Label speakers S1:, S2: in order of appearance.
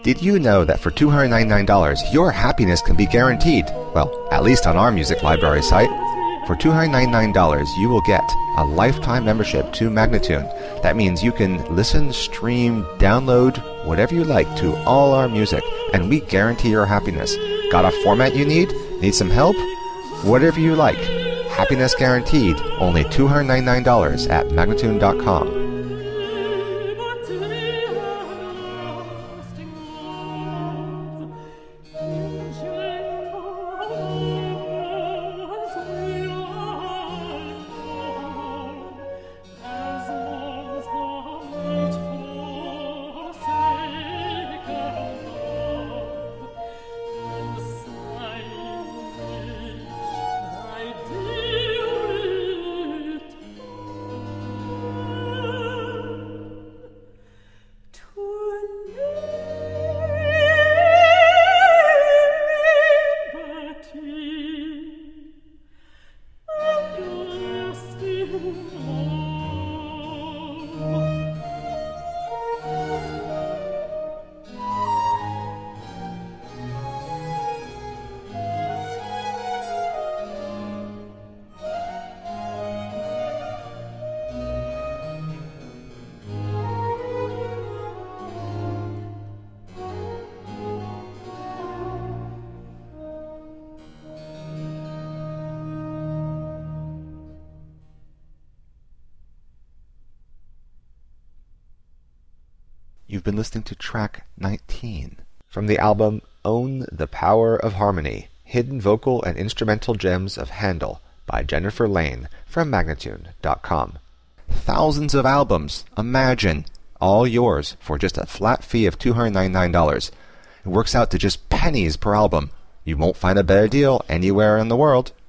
S1: Did you know that for $299, your happiness can be guaranteed? Well, at least on our music library site. For $299, you will get a lifetime membership to Magnatune. That means you can listen, stream, download, whatever you like to all our music, and we guarantee your happiness. Got a format you need? Need some help? Whatever you like. Happiness guaranteed. Only $299 at Magnatune.com. You've been listening to track 19 from the album Own the Power of Harmony, Hidden Vocal and Instrumental Gems of Handel by Jennifer Lane from Magnatune.com. Thousands of albums, imagine, all yours for just a flat fee of $299. It works out to just pennies per album. You won't find a better deal anywhere in the world.